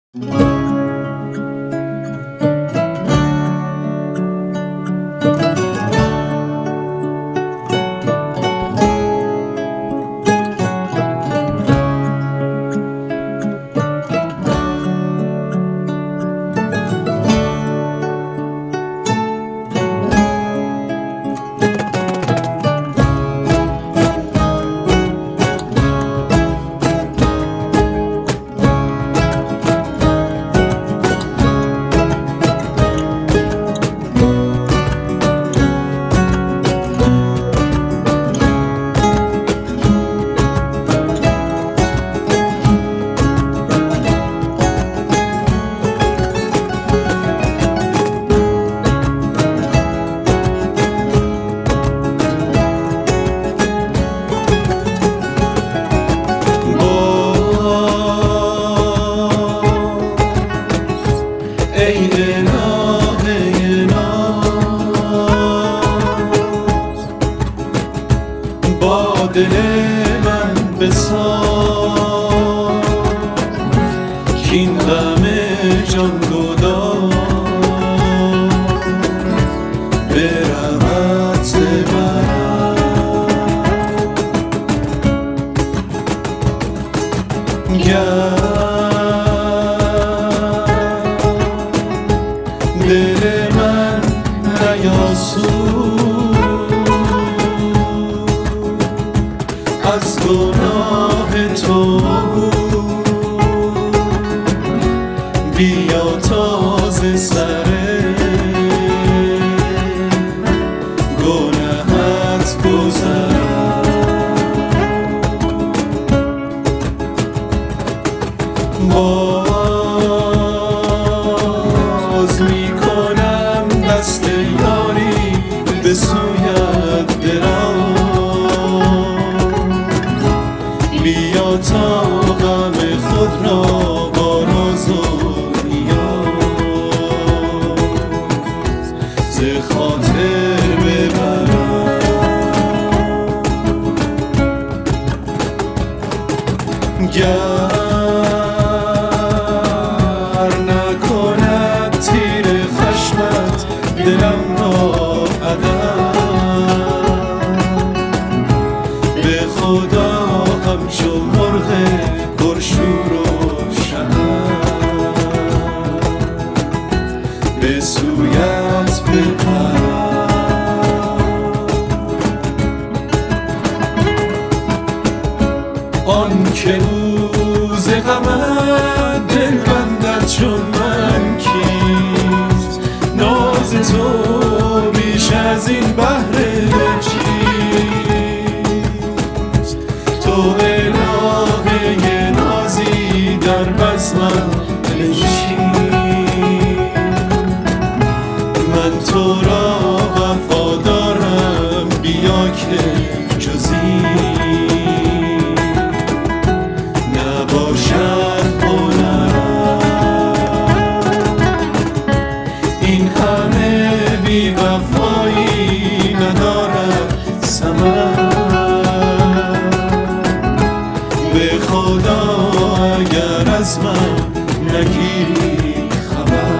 با دل من بساز کین غم جان گداز برود من گر دل من نیاسود از گناه تو بیا تازه سر گناهت گذر باز میکنم دست یاری به سویت بیا تا غم خود را با راز و نیاز ز خاطر ببرم گر نکند تیر خشمت دلم را عدم به خدا همچو مرغ پرشور و شهر به سویت بپرم آن که روز غمت دل بندد چون من کیست ناز تو بیش از این بهر چیست تو الهه نازی در بزمم بنشین من تو را وفادارم بیا که جزی نباشد هنرم این همه بی وفایی ندارد ثمر به خدا اگر از من نگیری خبر